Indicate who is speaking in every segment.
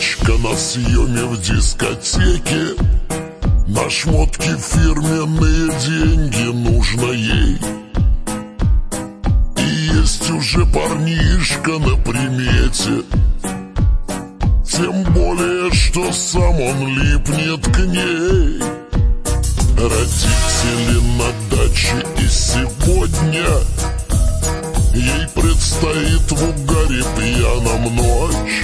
Speaker 1: девочка на съеме в дискотеке. На шмотки фирменные деньги нужно ей. И есть уже парнишка на примете. Тем более, что сам он липнет к ней. Родители на даче, и сегодня ей предстоит в угаре пьяном ночь.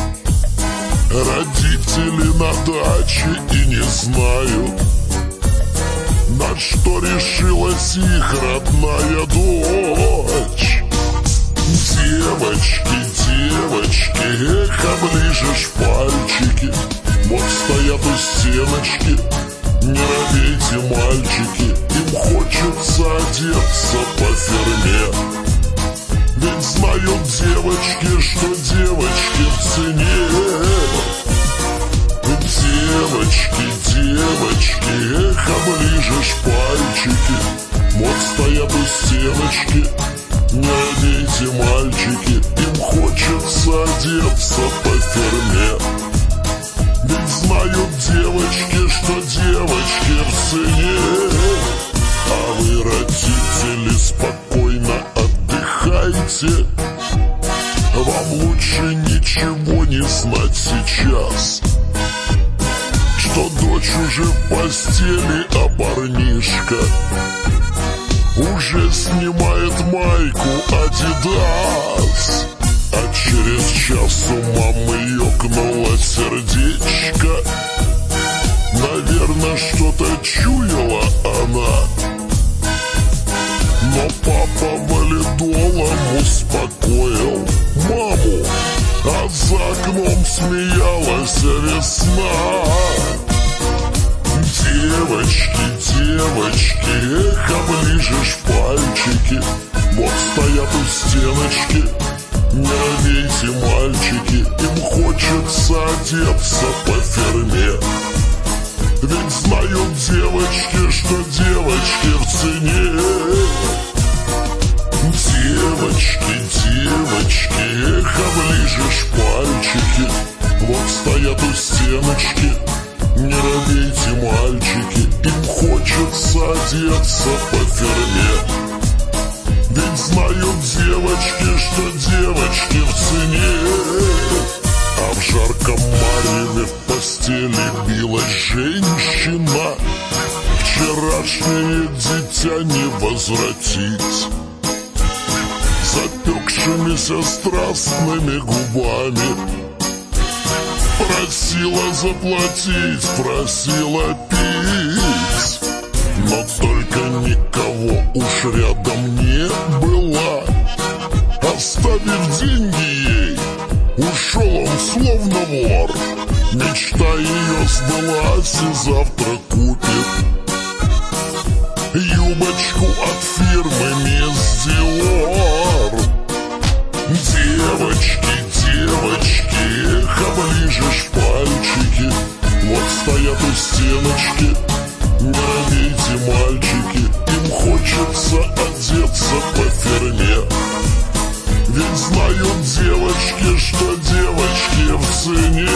Speaker 1: Родители на даче и не знают, на что решилась их родная дочь. Девочки, девочки, эх, оближешь пальчики. Вот стоят у стеночки, не робейте, мальчики. Им хочется одеться по фирме. Ведь знают девочки, что девочки в цене. Девочки, девочки, эх, оближешь пальчики. Вот стоят у стеночки, не робейте, мальчики. Им хочется одеться по фирме. Ведь знают девочки, что девочки в цене. А вы, родители, спокойно отдыхайте. Вам лучше ничего не знать сейчас, что дочь уже в постели, а парнишка уже снимает майку Adidas. А через час у мамы ёкнуло сердечко. Наверное, что-то чуяла она. Но папа валидолом успокоил маму, а за окном смеялась весна. Девочки, девочки, эх, оближешь пальчики. Вот стоят у стеночки, не робейте, мальчики. Им хочется одеться по фирме. Ведь знают девочки, что девочки в цене. Девочки, девочки, эх, оближешь пальчики. Вот стоят у стеночки, не робейте, мальчики. Им хочется одеться по фирме. Ведь знают девочки, что девочки в цене. А в жарком мареве в постели билась женщина. Вчерашнее дитя не возвратить. Запекшимися страстными губами просила заплатить, просила пить. Но только никого уж рядом не было. Оставив деньги ей, ушел он словно вор. Мечта ее сбылась и завтра купит юбочку от фирмы Miss Dior. Девочки, девочки, эх, оближешь пальчики. Вот стоят у стеночки, не робейте, мальчики. Им хочется одеться по фирме. Ведь знают девочки, что девочки в цене.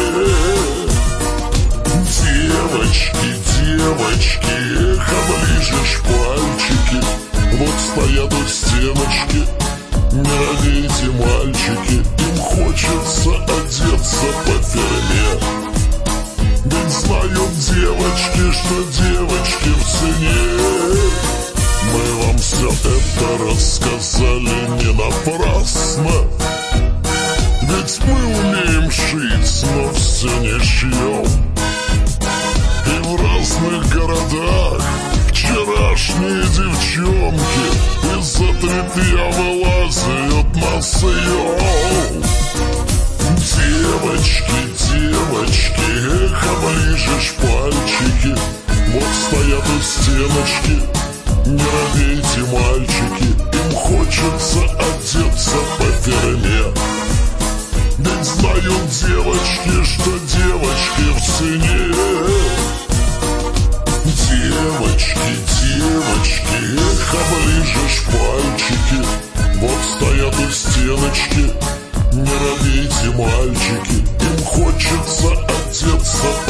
Speaker 1: Девочки, девочки, эх, оближешь пальчики. Вот стоят у стеночки, не робейте, мальчики. Им хочется одеться по фирме. Ведь знают девочки, что девочки в цене. Мы вам все это рассказали не напрасно. Ведь мы умеем шить, но все не шьем. И в разных городах вчерашние девчонки из-за тряпья вылазят на съем. Девочки, девочки, эх, оближешь пальчики. Вот стоят у стеночки, не робейте, мальчики. Им хочется одеться по фирме. Ведь знают девочки, что девочки в цене. Девочки, девочки, эх, оближешь пальчики. Вот стоят у стеночки, не робейте, мальчики. Им хочется хочется одеться